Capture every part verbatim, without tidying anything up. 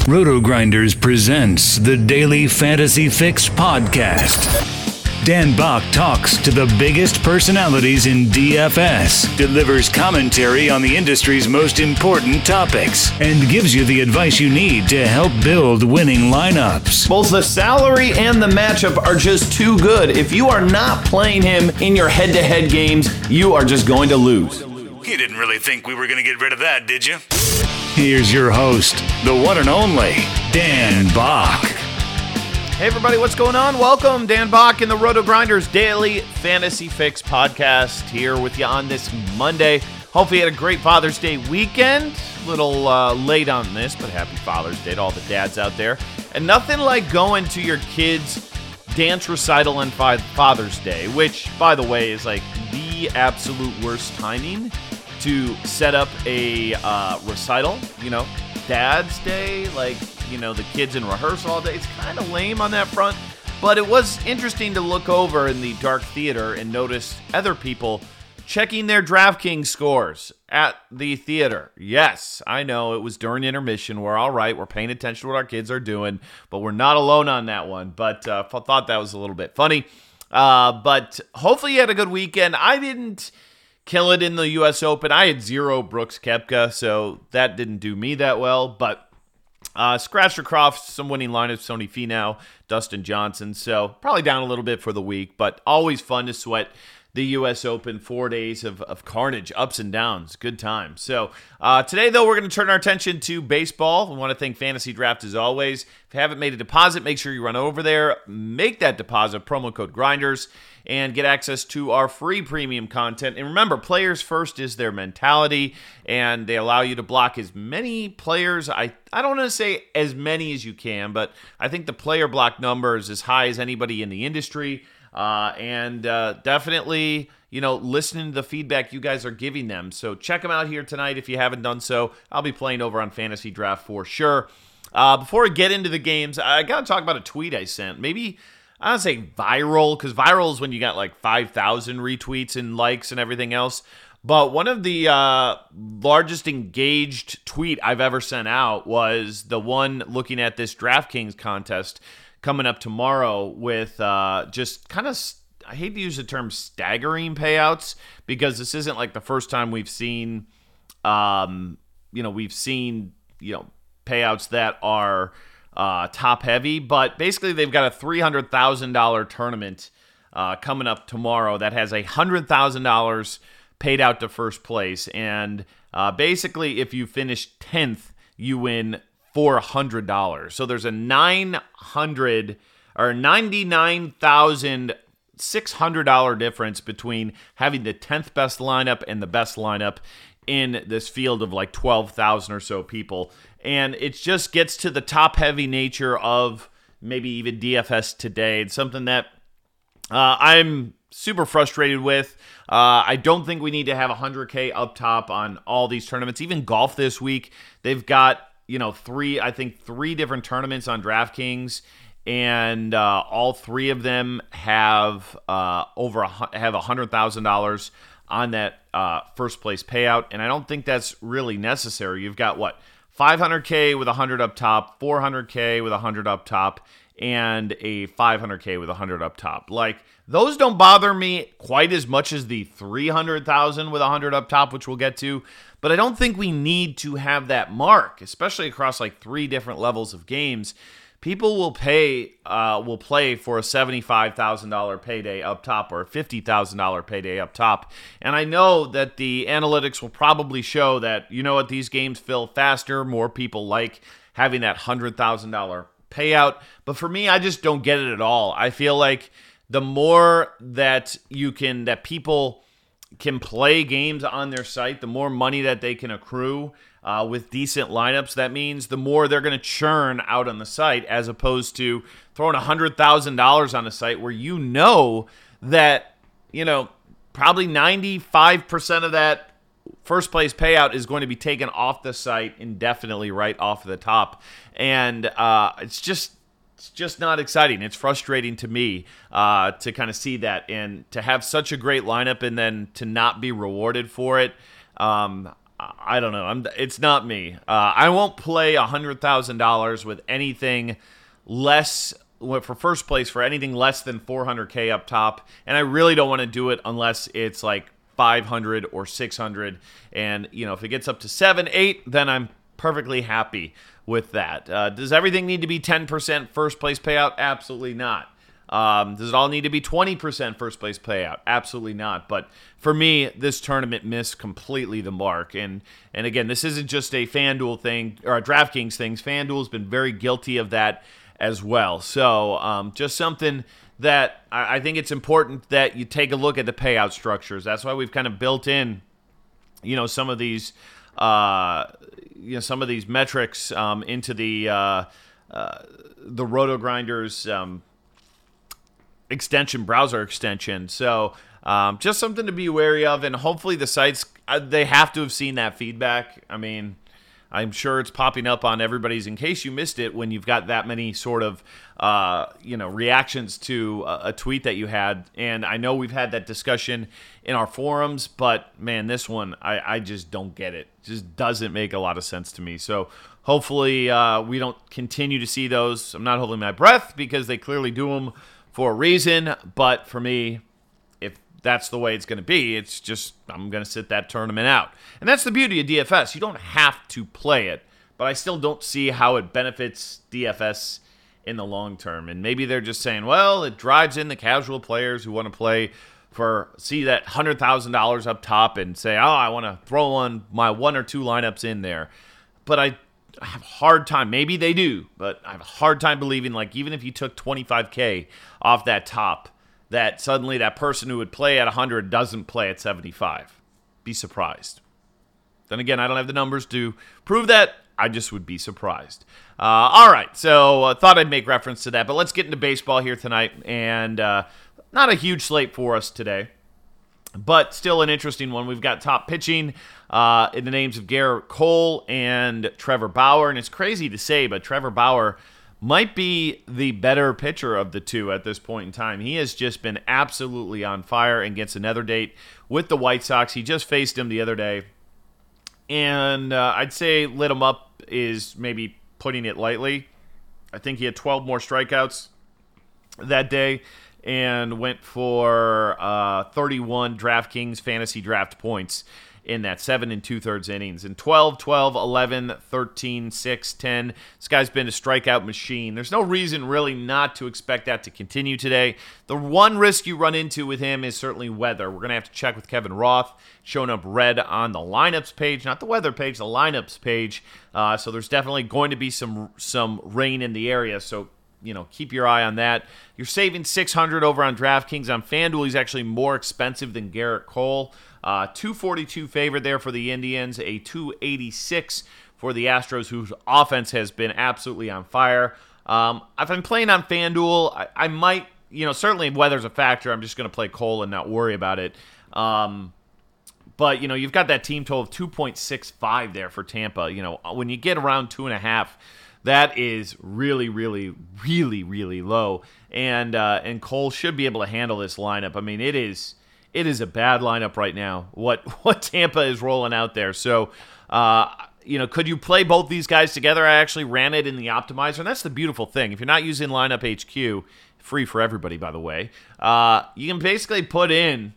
Roto-Grinders presents the Daily Fantasy Fix podcast. Dan Bach talks to the biggest personalities in D F S, delivers commentary on the industry's most important topics, and gives you the advice you need to help build winning lineups. Both the salary and the matchup are just too good. If you are not playing him in your head-to-head games, you are just going to lose. You didn't really think we were going to get rid of that, did you? Here's your host, the one and only Dan Bach. Hey everybody, what's going on? Welcome, Dan Bach in the Roto-Grinders Daily Fantasy Fix podcast here with you on this Monday. Hopefully you had a great Father's Day weekend. A little uh, late on this, but happy Father's Day to all the dads out there. And nothing like going to your kids' dance recital on Father's Day, which, by the way, is like the absolute worst timing to set up a uh, recital, you know, Dad's Day, like, you know, the kids in rehearsal all day. It's kind of lame on that front, but it was interesting to look over in the dark theater and notice other people checking their DraftKings scores at the theater. Yes, I know it was during intermission. We're all right. We're paying attention to what our kids are doing, but we're not alone on that one. But uh, thought that was a little bit funny. Uh, but hopefully you had a good weekend. I didn't kill it in the U S Open. I had zero Brooks Koepka, so that didn't do me that well. But uh, scratched across some winning lineups, Tony Finau, Dustin Johnson. So probably down a little bit for the week, but always fun to sweat the U S Open. Four days of, of carnage, ups and downs, good time. So uh, today, though, we're going to turn our attention to baseball. We want to thank Fantasy Draft as always. If you haven't made a deposit, make sure you run over there, make that deposit, promo code Grinders, and get access to our free premium content. And remember, players first is their mentality, and they allow you to block as many players. I, I don't want to say as many as you can, but I think the player block number is as high as anybody in the industry. Uh, and uh, definitely, you know, listening to the feedback you guys are giving them. So check them out here tonight if you haven't done so. I'll be playing over on Fantasy Draft for sure. Uh, before I get into the games, I got to talk about a tweet I sent. Maybe I don't say viral, because viral is when you got like five thousand retweets and likes and everything else. But one of the uh, largest engaged tweet I've ever sent out was the one looking at this DraftKings contest coming up tomorrow with uh, just kind of, I hate to use the term staggering payouts, because this isn't like the first time we've seen, um, you know, we've seen, you know, payouts that are uh, top heavy, but basically they've got a three hundred thousand dollars tournament uh, coming up tomorrow that has one hundred thousand dollars paid out to first place. And uh, basically if you finish tenth, you win four hundred dollars. So there's a nine hundred or ninety-nine thousand six hundred dollars difference between having the tenth best lineup and the best lineup in this field of like twelve thousand or so people. And it just gets to the top-heavy nature of maybe even D F S today. It's something that uh, I'm super frustrated with. Uh, I don't think we need to have one hundred K up top on all these tournaments. Even golf this week, they've got, you know, three, I think three different tournaments on DraftKings, and uh, all three of them have uh, over a, have one hundred thousand dollars on that uh, first place payout, and I don't think that's really necessary. You've got, what, five hundred K with one hundred up top, four hundred K with one hundred up top, and a five hundred K with one hundred up top. Like, those don't bother me quite as much as the three hundred thousand with one hundred up top, which we'll get to. But I don't think we need to have that mark, especially across like three different levels of games. People will pay, uh, will play for a seventy-five thousand dollars payday up top or a fifty thousand dollars payday up top. And I know that the analytics will probably show that, you know what, these games fill faster. More people like having that one hundred thousand dollars payout. But for me, I just don't get it at all. I feel like the more that you can, that people can play games on their site, the more money that they can accrue uh, with decent lineups. That means the more they're going to churn out on the site, as opposed to throwing one hundred thousand dollars on a site where you know that, you know, probably ninety-five percent of that first place payout is going to be taken off the site indefinitely right off the top. And uh, it's just it's just not exciting. It's frustrating to me uh, to kind of see that and to have such a great lineup and then to not be rewarded for it. Um, I don't know. I'm. It's not me. Uh, I won't play one hundred thousand dollars with anything less, for first place, for anything less than four hundred K up top. And I really don't want to do it unless it's like five hundred or six hundred. And, you know, if it gets up to seven, eight, then I'm perfectly happy with that. Uh, does everything need to be ten percent first place payout? Absolutely not. Um, does it all need to be twenty percent first place payout? Absolutely not. But for me, this tournament missed completely the mark. And and again, this isn't just a FanDuel thing or a DraftKings thing. FanDuel's been very guilty of that as well. So um, just something that I, I think it's important that you take a look at the payout structures. That's why we've kind of built in, you know, some of these, uh, you know, some of these metrics um, into the uh, uh, the RotoGrinders um, extension, browser extension. So um, just something to be wary of, and hopefully the sites, uh, they have to have seen that feedback. I mean, I'm sure it's popping up on everybody's, in case you missed it, when you've got that many sort of, uh, you know, reactions to a, a tweet that you had. And I know we've had that discussion in our forums, but man, this one, I, I just don't get it. It just doesn't make a lot of sense to me. So hopefully uh, we don't continue to see those. I'm not holding my breath because they clearly do them for a reason, but for me, if that's the way it's going to be, it's just, I'm going to sit that tournament out. And that's the beauty of D F S. You don't have to play it, but I still don't see how it benefits D F S in the long term. And maybe they're just saying, well, it drives in the casual players who want to play for, see that one hundred thousand dollars up top and say, oh, I want to throw on my one or two lineups in there. But I I have a hard time, maybe they do, but I have a hard time believing, like, even if you took twenty-five K off that top, that suddenly that person who would play at one hundred doesn't play at seventy-five. Be surprised. Then again, I don't have the numbers to prove that. I just would be surprised. Uh, all right, so I uh, thought I'd make reference to that, but let's get into baseball here tonight, and uh, not a huge slate for us today, but still an interesting one. We've got top pitching uh, in the names of Gerrit Cole and Trevor Bauer. And it's crazy to say, but Trevor Bauer might be the better pitcher of the two at this point in time. He has just been absolutely on fire and gets another date with the White Sox. He just faced him the other day. And uh, I'd say lit him up is maybe putting it lightly. I think he had twelve more strikeouts that day and went for uh, thirty-one DraftKings fantasy draft points in that seven and two-thirds innings. And twelve, twelve, eleven, thirteen, six, ten. This guy's been a strikeout machine. There's no reason really not to expect that to continue today. The one risk you run into with him is certainly weather. We're going to have to check with Kevin Roth, showing up red on the lineups page, not the weather page, the lineups page. Uh, so there's definitely going to be some some rain in the area, so you know, keep your eye on that. You're saving six hundred over on DraftKings. On FanDuel, he's actually more expensive than Gerrit Cole. Uh, two forty-two favored there for the Indians, a two eighty-six for the Astros, whose offense has been absolutely on fire. Um, if I'm playing on FanDuel, I, I might, you know, certainly weather's a factor. I'm just going to play Cole and not worry about it. Um, but, you know, you've got that team total of two point six five there for Tampa. You know, when you get around two and a half, that is really, really, really, really low. And uh, and Cole should be able to handle this lineup. I mean, it is it is a bad lineup right now, what what Tampa is rolling out there. So, uh, you know, could you play both these guys together? I actually ran it in the optimizer, and that's the beautiful thing. If you're not using Lineup H Q, free for everybody, by the way, uh, you can basically put in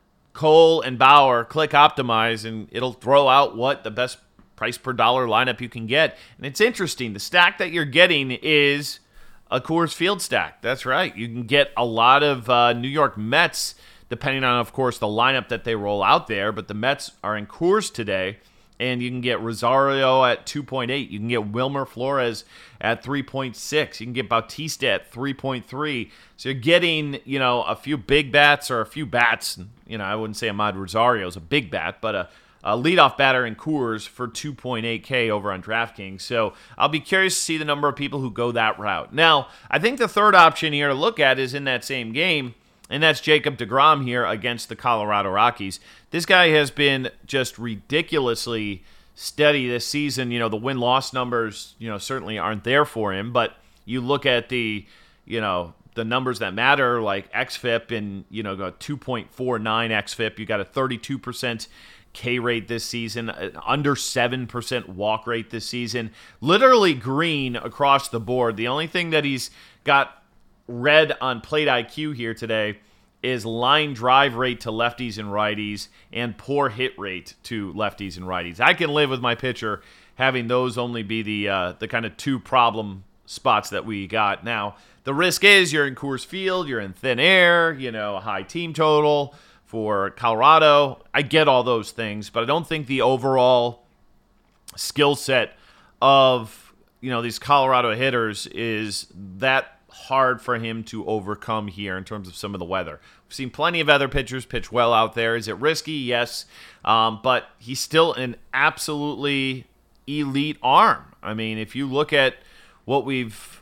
Cole and Bauer, click optimize, and it'll throw out what the best price per dollar lineup you can get. And it's interesting. The stack that you're getting is a Coors Field stack. That's right. You can get a lot of uh, New York Mets, depending on, of course, the lineup that they roll out there. But the Mets are in Coors today, and you can get Rosario at two point eight. You can get Wilmer Flores at three point six. You can get Bautista at three point three. So you're getting, you know, a few big bats or a few bats. You know, I wouldn't say Ahmad Rosario is a big bat, but a A leadoff batter in Coors for two point eight K over on DraftKings. So I'll be curious to see the number of people who go that route. Now, I think the third option here to look at is in that same game, and that's Jacob deGrom here against the Colorado Rockies. This guy has been just ridiculously steady this season. You know, the win-loss numbers, you know, certainly aren't there for him, but you look at the, you know, the numbers that matter, like X F I P and, you know, got two point four nine X F I P. You got a thirty-two percent K rate this season, under seven percent walk rate this season. Literally green across the board. The only thing that he's got red on Plate I Q here today is line drive rate to lefties and righties and poor hit rate to lefties and righties. I can live with my pitcher having those only be the uh, the kind of two problem spots that we got. Now, the risk is you're in Coors Field, you're in thin air, you know, a high team total for Colorado. I get all those things, but I don't think the overall skill set of, you know, these Colorado hitters is that hard for him to overcome here in terms of some of the weather. We've seen plenty of other pitchers pitch well out there. Is it risky? Yes. Um, but he's still an absolutely elite arm. I mean, if you look at what we've,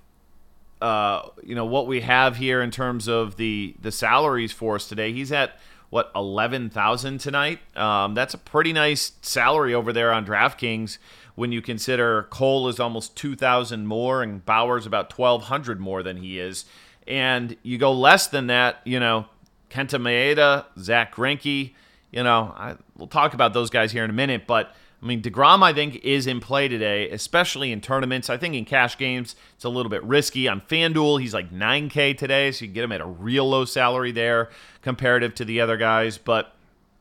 uh, you know, what we have here in terms of the the salaries for us today, he's at what, eleven thousand tonight. Um, that's a pretty nice salary over there on DraftKings when you consider Cole is almost two thousand more and Bauer's about twelve hundred more than he is. And you go less than that, you know, Kenta Maeda, Zach Greinke, you know, I, we'll talk about those guys here in a minute, but I mean, DeGrom, I think, is in play today, especially in tournaments. I think in cash games, it's a little bit risky. On FanDuel, he's like nine K today, so you can get him at a real low salary there comparative to the other guys. But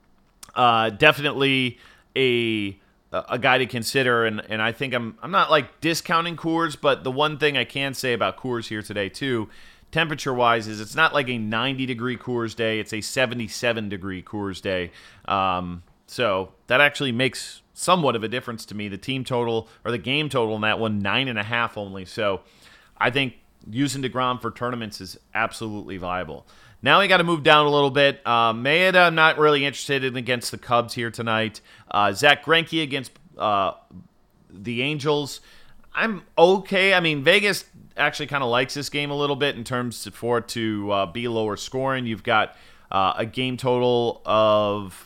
uh, definitely a a guy to consider, and, and I think I'm I'm not like discounting Coors, but the one thing I can say about Coors here today, too, temperature-wise, is it's not like a ninety-degree Coors day. It's a seventy-seven-degree Coors day. Um, so that actually makes somewhat of a difference to me. The team total, or the game total in that one, nine and a half only. So I think using DeGrom for tournaments is absolutely viable. Now we got to move down a little bit. Uh, Maeda, I'm not really interested in against the Cubs here tonight. Uh, Zach Greinke against uh, the Angels, I'm okay. I mean, Vegas actually kind of likes this game a little bit in terms for it to uh, be lower scoring. You've got uh, a game total of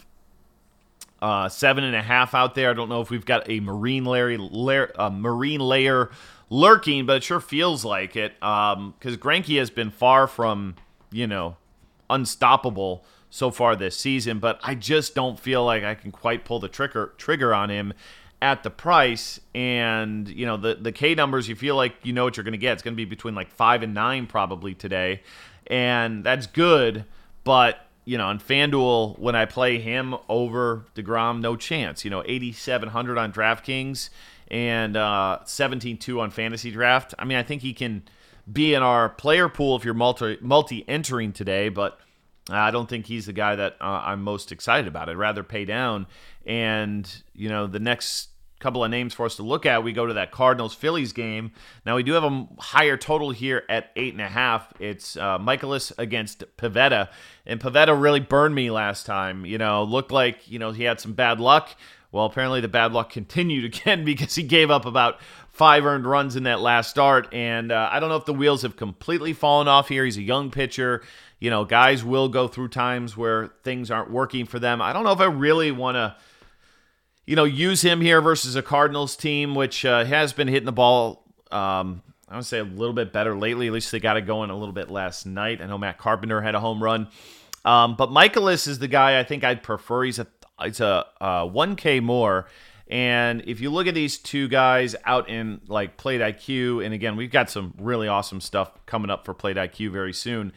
Uh, seven and a half out there. I don't know if we've got a marine layer, layer, uh, marine layer lurking, but it sure feels like it. Um, because Greinke has been far from, you know, unstoppable so far this season. But I just don't feel like I can quite pull the trigger trigger on him at the price. And you know, the the K numbers, you feel like you know what you're going to get. It's going to be between like five and nine probably today, and that's good. But you know, on FanDuel, when I play him over DeGrom, no chance. You know, eighty-seven hundred on DraftKings and uh, seventeen two on Fantasy Draft. I mean, I think he can be in our player pool if you're multi, multi-entering today, but I don't think he's the guy that uh, I'm most excited about. I'd rather pay down. And, you know, the next couple of names for us to look at, we go to that Cardinals-Phillies game. Now, we do have a higher total here at eight and a half. It's uh, Michaelis against Pivetta, and Pivetta really burned me last time. You know, looked like, you know, he had some bad luck. Well, apparently the bad luck continued again because he gave up about five earned runs in that last start, and uh, I don't know if the wheels have completely fallen off here. He's a young pitcher. You know, guys will go through times where things aren't working for them. I don't know if I really want to, you know, use him here versus a Cardinals team, which uh, has been hitting the ball, um, I would say, a little bit better lately. At least they got it going a little bit last night. I know Matt Carpenter had a home run. Um, but Michaelis is the guy I think I'd prefer. He's a, it's a uh, one K more. And if you look at these two guys out in like Plate I Q, and again, we've got some really awesome stuff coming up for Plate I Q very soon,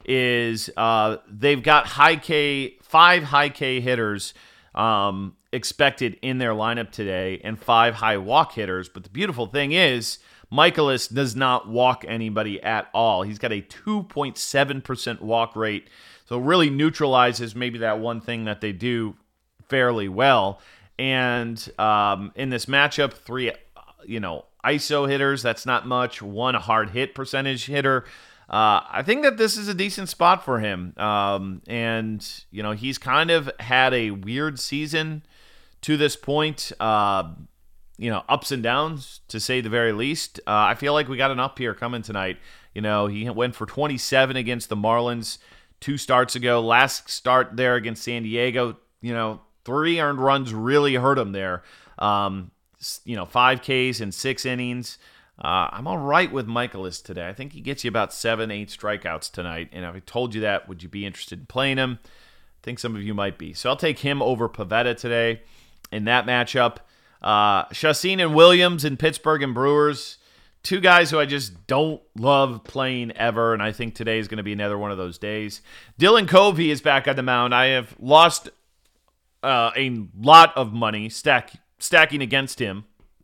is uh, they've got high K, five high K hitters um, expected in their lineup today and five high walk hitters. But the beautiful thing is Michaelis does not walk anybody at all. He's got a two point seven percent walk rate. So it really neutralizes maybe that one thing that they do fairly well. And um, in this matchup, three, you know, I S O hitters, that's not much. One hard hit percentage hitter. Uh, I think that this is a decent spot for him. Um, and, you know, he's kind of had a weird season to this point. Uh, you know, ups and downs, to say the very least. Uh, I feel like we got an up here coming tonight. You know, he went for twenty-seven against the Marlins two starts ago. Last start there against San Diego, you know, three earned runs really hurt him there. Um, you know, five Ks in six innings. Uh, I'm all right with Michaelis today. I think he gets you about seven, eight strikeouts tonight. And if I told you that, would you be interested in playing him? I think some of you might be. So I'll take him over Pivetta today in that matchup. Uh, Chacin and Williams in Pittsburgh and Brewers, two guys who I just don't love playing ever, and I think today is going to be another one of those days. Dylan Covey is back on the mound. I have lost uh, a lot of money stack, stacking against him.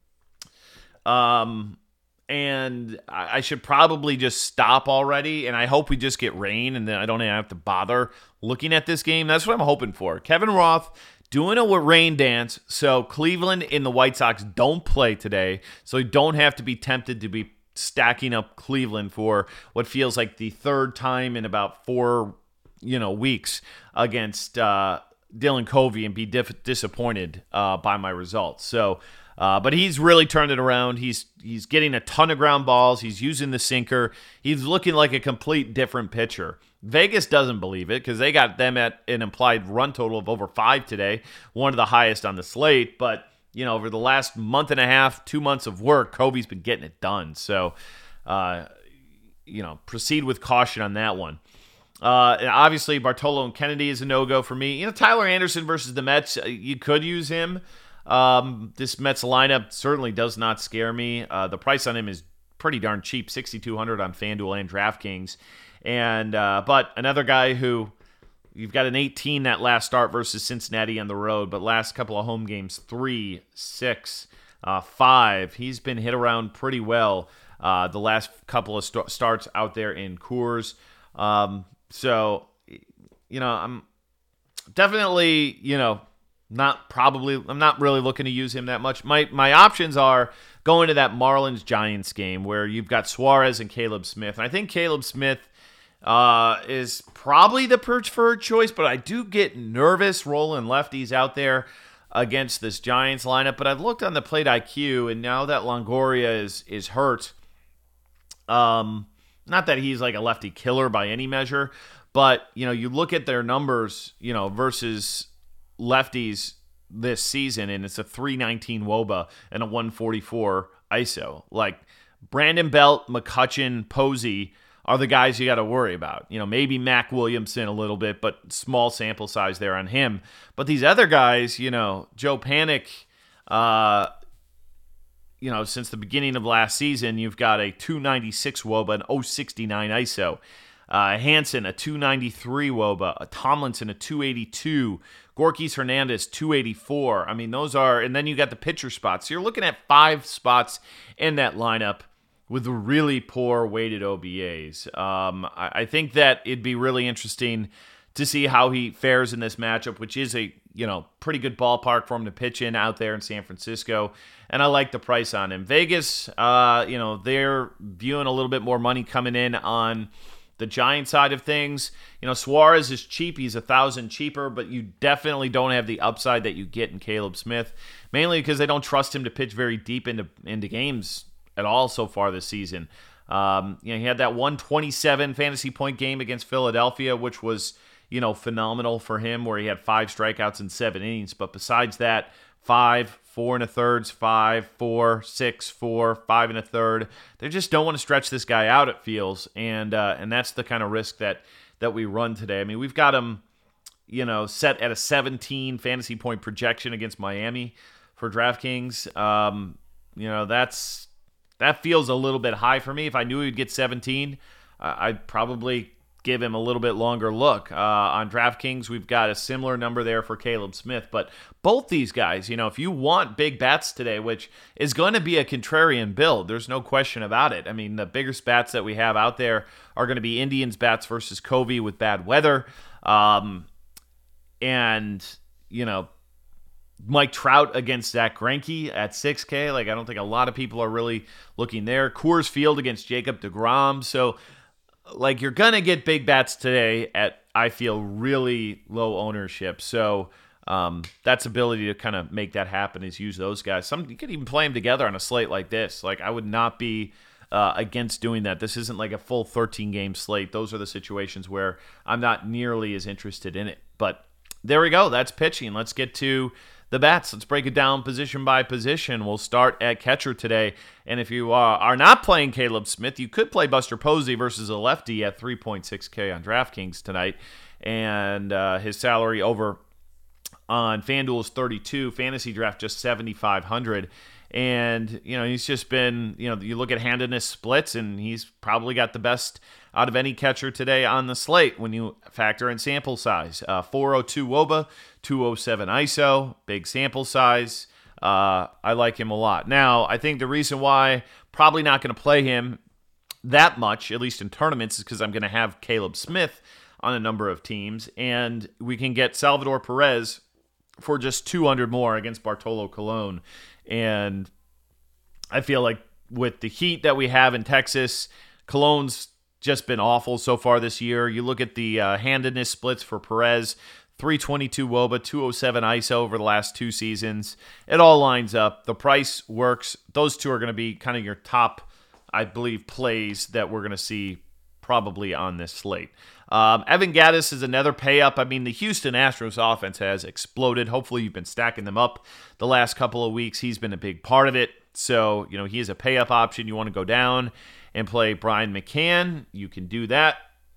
Um, and I, I should probably just stop already, and I hope we just get rain, and then I don't even have to bother looking at this game. That's what I'm hoping for. Kevin Roth doing a rain dance, so Cleveland and the White Sox don't play today, so you don't have to be tempted to be stacking up Cleveland for what feels like the third time in about four, you know, weeks against uh, Dylan Covey and be diff- disappointed uh, by my results. So, uh, but he's really turned it around. He's he's getting a ton of ground balls. He's using the sinker. He's looking like a complete different pitcher. Vegas doesn't believe it because they got them at an implied run total of over five today, one of the highest on the slate. But, you know, over the last month and a half, two months of work, Covey's been getting it done. So, uh, you know, proceed with caution on that one. Uh, and obviously, Bartolo and Kennedy is a no-go for me. You know, Tyler Anderson versus the Mets, you could use him. Um, this Mets lineup certainly does not scare me. Uh, the price on him is pretty darn cheap, sixty-two hundred dollars on FanDuel and DraftKings. And uh, but another guy who you've got an eighteen that last start versus Cincinnati on the road, but last couple of home games, three, six, uh, five. He's been hit around pretty well uh, the last couple of st- starts out there in Coors. Um, so, you know, I'm definitely, you know, not probably, I'm not really looking to use him that much. My my options are going to that Marlins-Giants game where you've got Suarez and Caleb Smith. And I think Caleb Smith Uh, is probably the preferred choice, but I do get nervous rolling lefties out there against this Giants lineup. But I've looked on the plate I Q, and now that Longoria is is hurt, um, not that he's like a lefty killer by any measure, but you know, you look at their numbers, you know, versus lefties this season, and it's a three nineteen W O B A and a one forty-four I S O. Like Brandon Belt, McCutchen, Posey are the guys you got to worry about. You know, maybe Mac Williamson a little bit, but small sample size there on him. But these other guys, you know, Joe Panik, uh, you know, since the beginning of last season, you've got a two ninety-six W O B A and oh sixty-nine I S O. Uh, Hansen, a two ninety-three W O B A. A Tomlinson, a two eighty-two. Gorkys Hernandez, two eighty-four. I mean, those are, and then you got the pitcher spots. So you're looking at five spots in that lineup with really poor weighted O B As. Um, I, I think that it'd be really interesting to see how he fares in this matchup, which is a you know pretty good ballpark for him to pitch in out there in San Francisco. And I like the price on him. Vegas, uh, you know, they're viewing a little bit more money coming in on the Giant side of things. You know, Suarez is cheap. He's a thousand cheaper, but you definitely don't have the upside that you get in Caleb Smith, mainly because they don't trust him to pitch very deep into into games at all so far this season. Um, you know, he had that one twenty-seven fantasy point game against Philadelphia, which was, you know, phenomenal for him, where he had five strikeouts in seven innings. But besides that, five, four and a thirds, five, four, six, four, five and a third. They just don't want to stretch this guy out, it feels. And uh, and that's the kind of risk that that we run today. I mean, we've got him, you know, set at a seventeen fantasy point projection against Miami for DraftKings. Um, you know, that's That feels a little bit high for me. If I knew he'd get seventeen, uh, I'd probably give him a little bit longer look. Uh, on DraftKings, we've got a similar number there for Caleb Smith. But both these guys, you know, if you want big bats today, which is going to be a contrarian build, there's no question about it. I mean, the biggest bats that we have out there are going to be Indians bats versus Covey with bad weather. Um, and, you know, Mike Trout against Zach Greinke at six K. Like, I don't think a lot of people are really looking there. Coors Field against Jacob deGrom. So, like, you're going to get big bats today at, I feel, really low ownership. So, um, that's ability to kind of make that happen is use those guys. Some you could even play them together on a slate like this. Like, I would not be uh, against doing that. This isn't like a full thirteen-game slate. Those are the situations where I'm not nearly as interested in it. But there we go. That's pitching. Let's get to the bats. Let's break it down position by position. We'll start at catcher today. And if you uh, are not playing Caleb Smith, you could play Buster Posey versus a lefty at three point six K on DraftKings tonight. And uh, his salary over on FanDuel is thirty-two. Fantasy Draft just seventy-five hundred. And, you know, he's just been, you know, you look at handedness splits, and he's probably got the best out of any catcher today on the slate when you factor in sample size. Uh, four oh two W O B A, two oh seven I S O, big sample size. Uh, I like him a lot. Now, I think the reason why probably not going to play him that much, at least in tournaments, is because I'm going to have Caleb Smith on a number of teams, and we can get Salvador Perez for just two hundred more against Bartolo Colon. And I feel like with the heat that we have in Texas, Colon's just been awful so far this year. You look at the uh, handedness splits for Perez, three twenty-two W O B A, two oh seven I S O over the last two seasons. It all lines up. The price works. Those two are going to be kind of your top, I believe, plays that we're going to see probably on this slate. Um, Evan Gattis is another pay up. I mean, the Houston Astros offense has exploded. Hopefully you've been stacking them up the last couple of weeks. He's been a big part of it. So, you know, he is a pay up option. You want to go down and play Brian McCann, you can do that.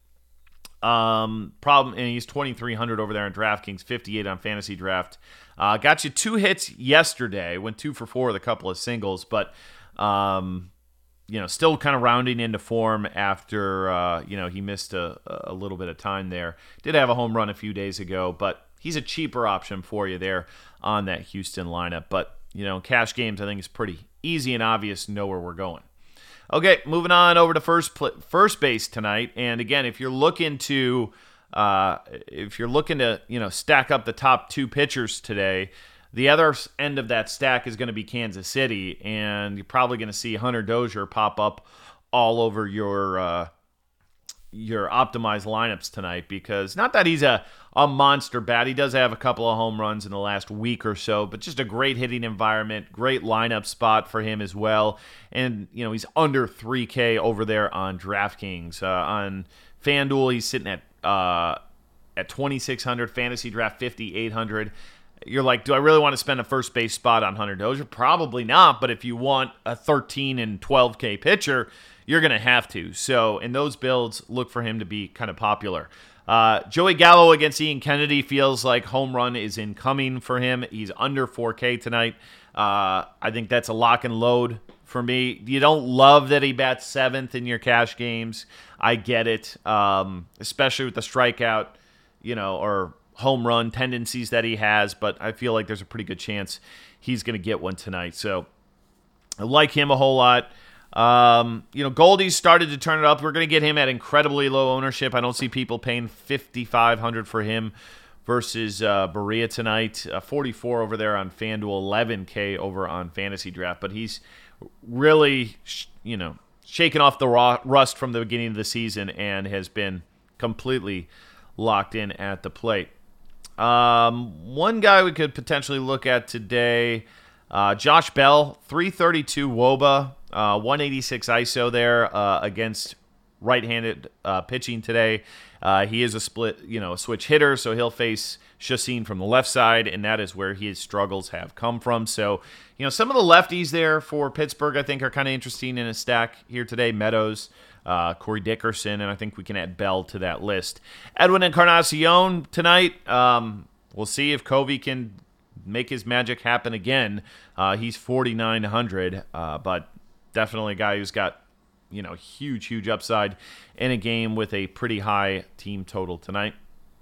Um, problem, and he's twenty-three hundred over there on DraftKings, fifty-eight on Fantasy Draft. Uh, got you two hits yesterday. Went two for four with a couple of singles, but um, you know, still kind of rounding into form after, uh, you know, he missed a, a little bit of time there. Did have a home run a few days ago, but he's a cheaper option for you there on that Houston lineup. But, you know, cash games, I think it's pretty easy and obvious to know where we're going. Okay, moving on over to first pl- first base tonight. And again, if you're looking to, uh, if you're looking to, you know, stack up the top two pitchers today, the other end of that stack is going to be Kansas City, and you're probably going to see Hunter Dozier pop up all over your uh, your optimized lineups tonight, because not that he's a, a monster bat. He does have a couple of home runs in the last week or so, but just a great hitting environment, great lineup spot for him as well. And, you know, he's under three K over there on DraftKings. Uh, on FanDuel, he's sitting at uh, at twenty-six hundred, Fantasy Draft fifty-eight hundred. You're like, do I really want to spend a first base spot on Hunter Dozier? Probably not, but if you want a thirteen and twelve K pitcher, you're going to have to. So in those builds, look for him to be kind of popular. Uh, Joey Gallo against Ian Kennedy feels like home run is incoming for him. He's under four K tonight. Uh, I think that's a lock and load for me. You don't love that he bats seventh in your cash games. I get it, um, especially with the strikeout, you know, or home run tendencies that he has, but I feel like there's a pretty good chance he's going to get one tonight. So I like him a whole lot. Um, you know, Goldie's started to turn it up. We're going to get him at incredibly low ownership. I don't see people paying fifty-five hundred dollars for him versus uh, Berea tonight. Uh, forty-four over there on FanDuel, eleven K over on Fantasy Draft. But he's really, you know, shaken off the rust from the beginning of the season and has been completely locked in at the plate. Um, one guy we could potentially look at today, uh, Josh Bell, three thirty-two W O B A, uh, one eighty-six I S O there uh, against right-handed uh, pitching today. Uh, he is a split, you know, a switch hitter, so he'll face Chacin from the left side, and that is where his struggles have come from. So, you know, some of the lefties there for Pittsburgh, I think, are kind of interesting in a stack here today. Meadows, Uh, Corey Dickerson, and I think we can add Bell to that list. Edwin Encarnacion tonight. Um, we'll see if Covey can make his magic happen again. Uh, he's forty-nine hundred, uh, but definitely a guy who's got, you know, huge, huge upside in a game with a pretty high team total tonight.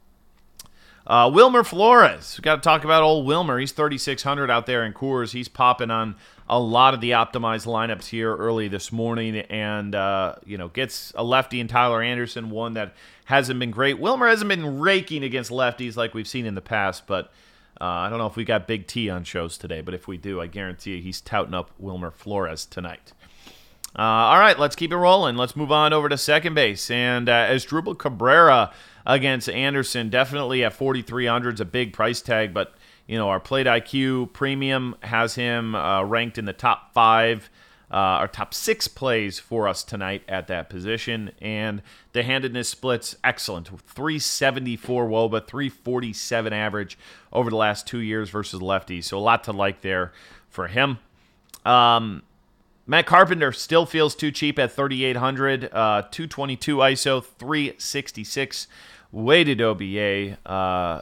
Uh, Wilmer Flores. We've got to talk about old Wilmer. He's thirty-six hundred out there in Coors. He's popping on a lot of the optimized lineups here early this morning, and uh, you know, gets a lefty in Tyler Anderson, one that hasn't been great. Wilmer hasn't been raking against lefties like we've seen in the past, but uh, I don't know if we got Big T on shows today, but if we do, I guarantee you he's touting up Wilmer Flores tonight. Uh, all right, let's keep it rolling. Let's move on over to second base, and uh, Asdrubal Cabrera against Anderson, definitely at forty-three hundred is a big price tag, but you know, our Plate I Q Premium has him uh, ranked in the top five uh, our top six plays for us tonight at that position. And the handedness splits, excellent. three seventy-four W O B A, three forty-seven average over the last two years versus lefties. So a lot to like there for him. Um, Matt Carpenter still feels too cheap at thirty-eight hundred, uh, two twenty-two I S O, three sixty-six weighted O B A uh,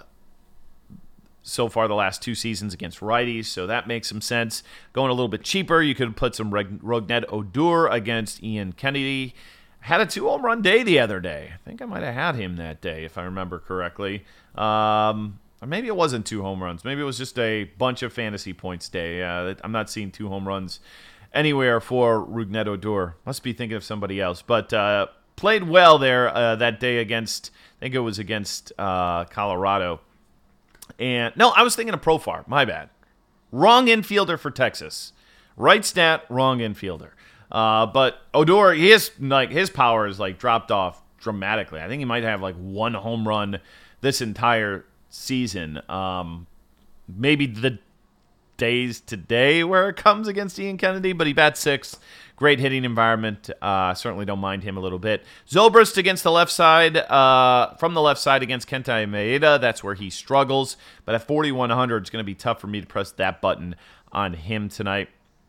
so far the last two seasons against righties, so that makes some sense. Going a little bit cheaper, you could put some Rougned Odor against Ian Kennedy. Had a two-home run day the other day. I think I might have had him that day, if I remember correctly. Um, or maybe it wasn't two home runs. Maybe it was just a bunch of fantasy points day. Uh, I'm not seeing two home runs anywhere for Rougned Odor. Must be thinking of somebody else. But uh, played well there uh, that day against, I think it was against uh, Colorado. And no, I was thinking of Profar. My bad. Wrong infielder for Texas. Right stat, wrong infielder. Uh, but Odor, he is, like, his power is like dropped off dramatically. I think he might have like one home run this entire season. Um, maybe the days today where it comes against Ian Kennedy, but he bats sixth. Great hitting environment. Uh, certainly don't mind him a little bit. Zobrist against the left side, uh, from the left side against Kenta Maeda. That's where he struggles. But at forty-one hundred, it's going to be tough for me to press that button on him tonight.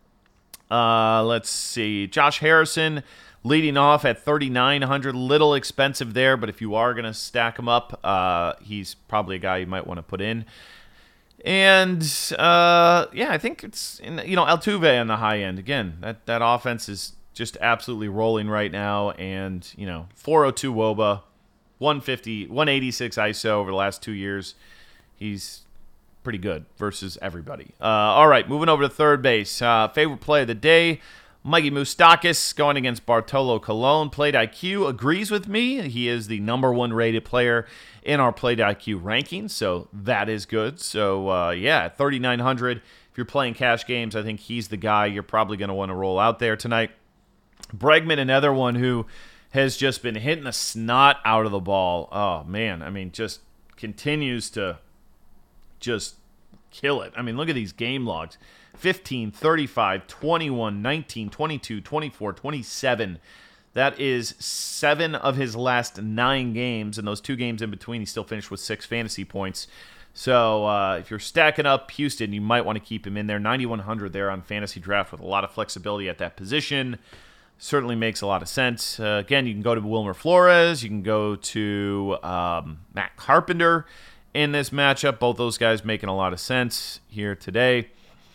Uh, let's see. Josh Harrison leading off at thirty-nine hundred. Little expensive there, but if you are going to stack him up, uh, he's probably a guy you might want to put in. And, uh, yeah, I think it's, you know, Altuve on the high end. Again, that, that offense is just absolutely rolling right now. And, you know, four oh two W O B A, one fifty, one eighty-six I S O over the last two years. He's pretty good versus everybody. Uh, all right, moving over to third base. Uh, favorite play of the day, Mikey Moustakas going against Bartolo Colon. Plate I Q agrees with me. He is the number one rated player in our Plate I Q rankings, so that is good. So, uh, yeah, at thirty-nine hundred, if you're playing cash games, I think he's the guy you're probably going to want to roll out there tonight. Bregman, another one who has just been hitting the snot out of the ball. Oh, man, I mean, just continues to just kill it. I mean, look at these game logs. fifteen, thirty-five, twenty-one, nineteen, twenty-two, twenty-four, twenty-seven. That is seven of his last nine games, and those two games in between, he still finished with six fantasy points. So uh, if you're stacking up Houston, you might want to keep him in there. ninety-one hundred there on Fantasy Draft with a lot of flexibility at that position. Certainly makes a lot of sense. Uh, again, you can go to Wilmer Flores. You can go to um, Matt Carpenter in this matchup. Both those guys making a lot of sense here today.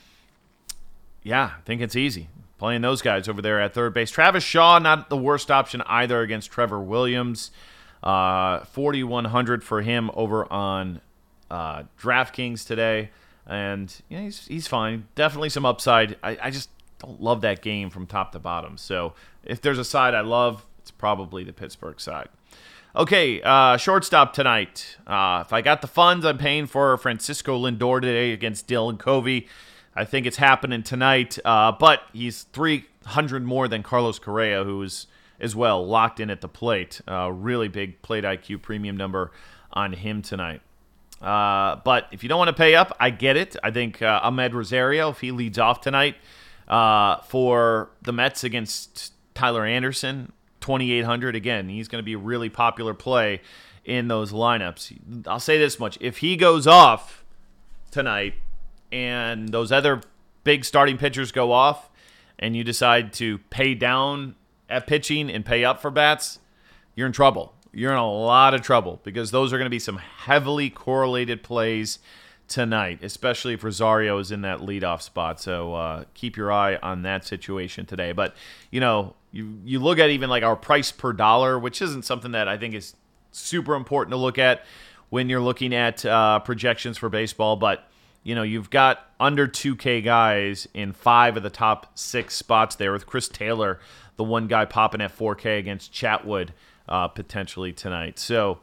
Yeah, I think it's easy. Playing those guys over there at third base. Travis Shaw, not the worst option either against Trevor Williams. Uh, forty-one hundred for him over on uh, DraftKings today. And yeah, he's he's fine. Definitely some upside. I, I just don't love that game from top to bottom. So if there's a side I love, it's probably the Pittsburgh side. Okay, uh, shortstop tonight. Uh, if I got the funds, I'm paying for Francisco Lindor today against Dylan Covey. I think it's happening tonight, uh, but he's three hundred more than Carlos Correa, who is as well locked in at the plate. Uh, really big Plate I Q premium number on him tonight. Uh, but if you don't want to pay up, I get it. I think uh, Ahmed Rosario, if he leads off tonight uh, for the Mets against Tyler Anderson, twenty-eight hundred. Again, he's going to be a really popular play in those lineups. I'll say this much. If he goes off tonight, and those other big starting pitchers go off, and you decide to pay down at pitching and pay up for bats, you're in trouble. You're in a lot of trouble because those are going to be some heavily correlated plays tonight, especially if Rosario is in that leadoff spot. So uh, keep your eye on that situation today. But, you know, you, you look at even like our price per dollar, which isn't something that I think is super important to look at when you're looking at uh, projections for baseball, but you know, you've got under two K guys in five of the top six spots there with Chris Taylor, the one guy popping at four K against Chatwood uh, potentially tonight. So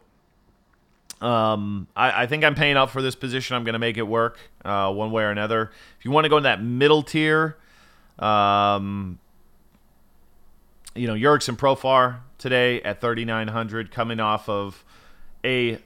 um, I, I think I'm paying up for this position. I'm going to make it work uh, one way or another. If you want to go in that middle tier, um, you know, Jurickson Profar today at thirty-nine hundred coming off of a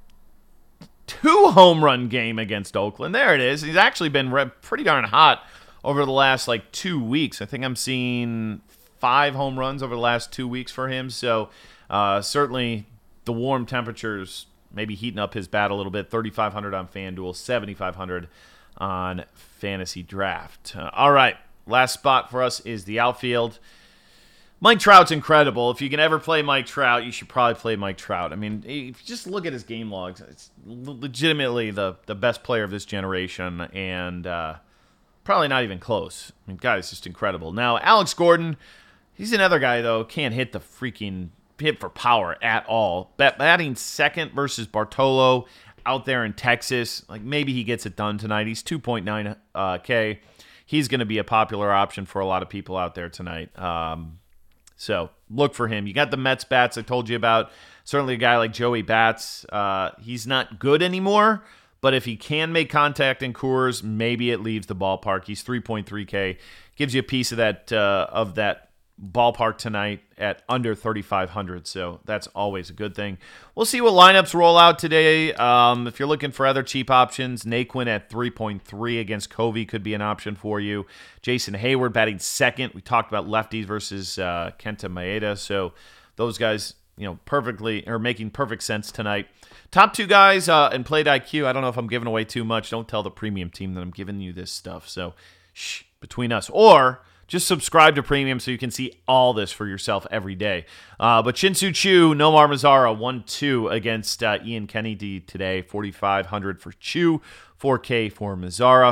two home run game against Oakland. There it is. He's actually been re- pretty darn hot over the last like two weeks. I think I'm seeing five home runs over the last two weeks for him. So uh, certainly the warm temperatures maybe heating up his bat a little bit. thirty-five hundred on FanDuel, seventy-five hundred on Fantasy Draft. Uh, all right, last spot for us is the outfield. Mike Trout's incredible. If you can ever play Mike Trout, you should probably play Mike Trout. I mean, if you just look at his game logs, it's legitimately the, the best player of this generation, and uh, probably not even close. I mean, guy's just incredible. Now, Alex Gordon, he's another guy, though, can't hit the freaking hit for power at all. Batting second versus Bartolo out there in Texas. Like, maybe he gets it done tonight. He's two point nine uh, K. He's going to be a popular option for a lot of people out there tonight. Um So look for him. You got the Mets bats I told you about. Certainly a guy like Joey Bats. Uh, he's not good anymore, but if he can make contact in Coors, maybe it leaves the ballpark. He's three point three K. Gives you a piece of that uh, of that ballpark tonight at under thirty-five hundred. So that's always a good thing. We'll see what lineups roll out today. Um, if you're looking for other cheap options, Naquin at three point three against Covey could be an option for you. Jason Hayward batting second. We talked about lefties versus uh, Kenta Maeda. So those guys, you know, perfectly are making perfect sense tonight. Top two guys uh, in Plate I Q. I don't know if I'm giving away too much. Don't tell the premium team that I'm giving you this stuff. So shh, between us. Or just subscribe to Premium so you can see all this for yourself every day. Uh, but Shin-Soo Choo, Nomar Mazara, one two against uh, Ian Kennedy today. forty-five hundred for Choo, four K for Mazara.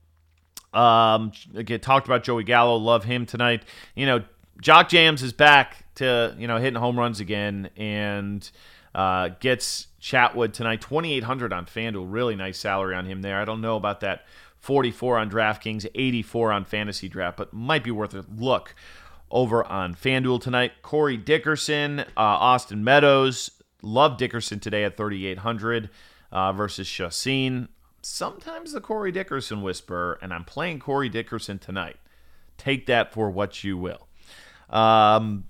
Um, again, talked about Joey Gallo. Love him tonight. You know, Jock Jams is back to, you know, hitting home runs again and uh, gets Chatwood tonight. twenty-eight hundred on FanDuel. Really nice salary on him there. I don't know about that forty-four on DraftKings, eighty-four on Fantasy Draft, but might be worth a look over on FanDuel tonight. Corey Dickerson, uh, Austin Meadows. Love Dickerson today at thirty-eight hundred uh, versus Chacin. Sometimes the Corey Dickerson whisperer, and I'm playing Corey Dickerson tonight. Take that for what you will. Um,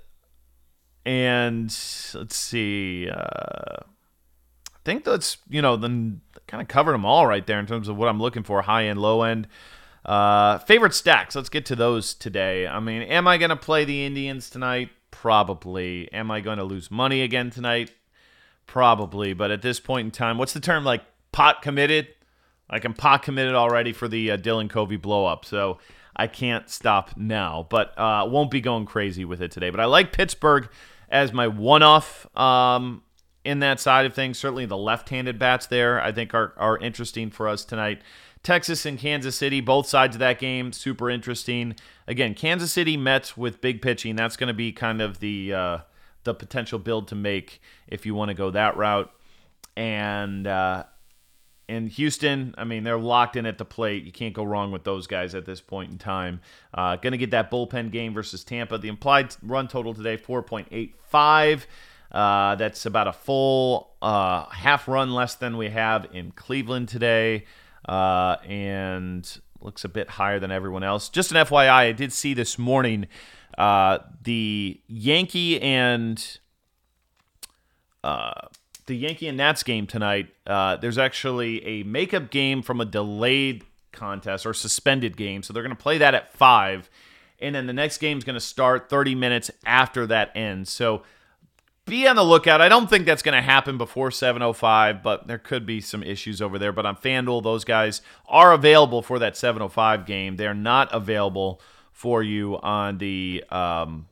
and let's see. Uh, I think that's, you know, then kind of covered them all right there in terms of what I'm looking for, high end, low end. Uh, favorite stacks. Let's get to those today. I mean, am I going to play the Indians tonight? Probably. Am I going to lose money again tonight? Probably. But at this point in time, what's the term, like pot committed? Like I'm pot committed already for the uh, Dylan Covey blow up. So I can't stop now, but uh, won't be going crazy with it today. But I like Pittsburgh as my one-off um, in that side of things. Certainly the left-handed bats there I think are, are interesting for us tonight. Texas and Kansas City, both sides of that game, super interesting. Again, Kansas City Mets with big pitching. That's going to be kind of the uh, the potential build to make if you want to go that route. And uh, in Houston, I mean, they're locked in at the plate. You can't go wrong with those guys at this point in time. Uh, going to get that bullpen game versus Tampa. The implied run total today, four point eight five. Uh, that's about a full uh, half run less than we have in Cleveland today. Uh, and looks a bit higher than everyone else. Just an F Y I, I did see this morning uh, the Yankee and uh, the Yankee and Nats game tonight. Uh, there's actually a makeup game from a delayed contest or suspended game, so they're going to play that at five, and then the next game is going to start thirty minutes after that ends. So be on the lookout. I don't think that's going to happen before seven oh five, but there could be some issues over there. But on FanDuel, those guys are available for that seven oh five game. They're not available for you on the um,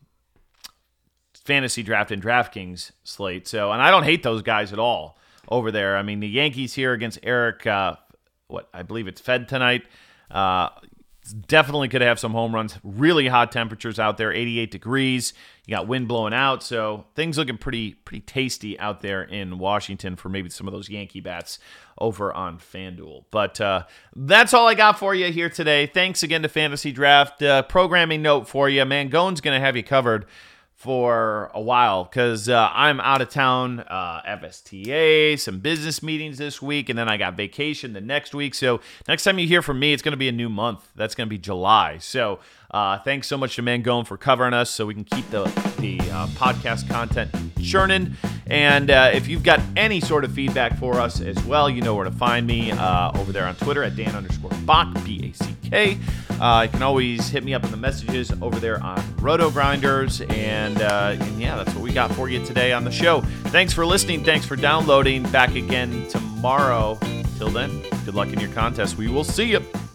Fantasy Draft and DraftKings slate. So, and I don't hate those guys at all over there. I mean, the Yankees here against Eric, uh, what I believe it's Fed tonight. Uh, definitely could have some home runs. Really hot temperatures out there, eighty-eight degrees. You got wind blowing out, so things looking pretty pretty tasty out there in Washington for maybe some of those Yankee bats over on FanDuel. But uh, that's all I got for you here today. Thanks again to Fantasy Draft. Uh, programming note for you, Mangone's going to have you covered for a while because uh, I'm out of town, uh, F S T A, some business meetings this week, and then I got vacation the next week. So next time you hear from me, it's going to be a new month. That's going to be July. So uh, thanks so much to Mangone for covering us so we can keep the, the uh, podcast content churning. And uh, if you've got any sort of feedback for us as well, you know where to find me uh, over there on Twitter at Dan underscore Bach, B A C K. Uh, you can always hit me up in the messages over there on Roto Grinders. And, uh, and yeah, that's what we got for you today on the show. Thanks for listening. Thanks for downloading. Back again tomorrow. Till then, good luck in your contest. We will see you.